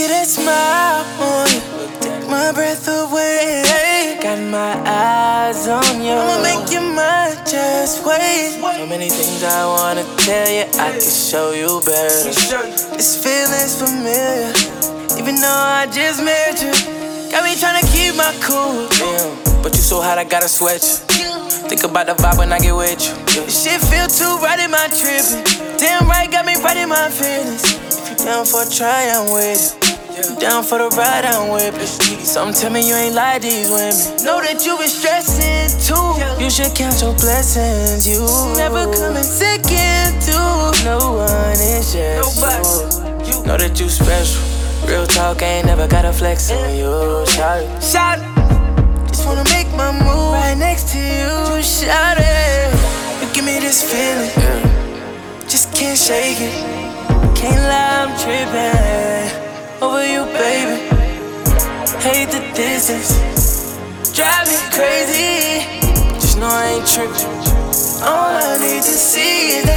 at that smile on you, take my breath away. Got my eyes on you, I'ma make you mine, just wait. So many things I wanna tell you, I can show you better. This feeling's familiar, even though I just met you. Got me tryna keep my cool. Damn, but you so hot I gotta sweat you. Think about the vibe when I get with you. This shit feel too right in my trippin'. Damn right, got me right in my feelings. If you down for a try, I'm with it. You down for the ride, I'm with it. Something tell me you ain't like these women. Know that you been stressing too. You should count your blessings. You never coming second to no one, it's just you. Know that you special. Real talk, ain't never gotta flex on you. Shout it. Just wanna make my move right next to you. Shout it. You give me this feeling, just can't shake it. Can't lie, I'm trippin' over you, baby. Hate the distance, drive me crazy. Just know I ain't trippin'. All I need to see is that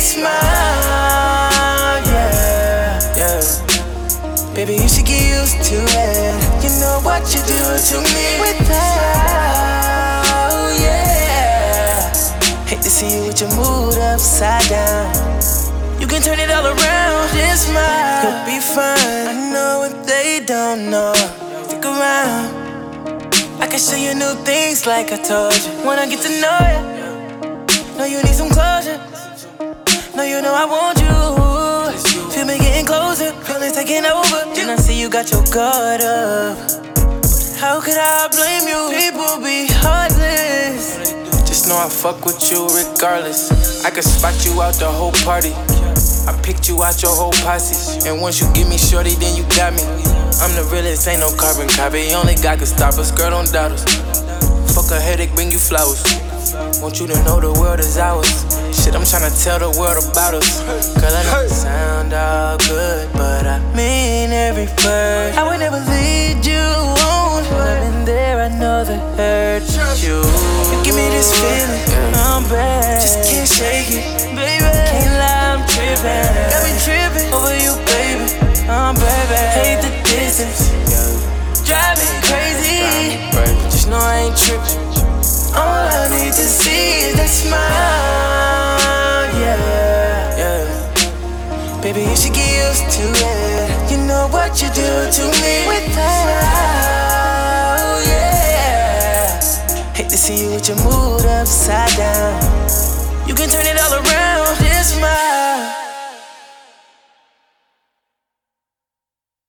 smile, yeah. Baby, you should get used to it. You know what you do to me without, yeah. Hate to see you with your mood upside down. You can turn it all around, just smile. You'll be fine, I know what they don't know. Stick around, I can show you new things like I told you. Wanna get to know you, know you need some closure. Know you know I want you. Feel me getting closer, feelings taking over. Then I see you got your guard up. How could I blame you? People be heartless. Just know I fuck with you regardless. I could spot you out the whole party. I picked you out your whole posse. And once you give me shorty, then you got me. I'm the realest, ain't no carbon copy. Only God can stop us, girl, don't doubt us. Fuck a headache, bring you flowers. Want you to know the world is ours. Shit, I'm tryna tell the world about us. Girl, I know it sound all good, but I mean every word. I would never lead you on, but I've been there, I know the hurt. You give me this feeling, I'm bad, just can't shake it, baby. Can't lie, I'm trippin', got me trippin' over you, baby. Baby, hate the distance, drive me crazy. Just know I ain't trippin'. All I need to see is that smile, yeah. Baby, you should get used to it. You know what you do to me without, yeah. Hate to see you with your mood upside down. You can turn it all around, just smile.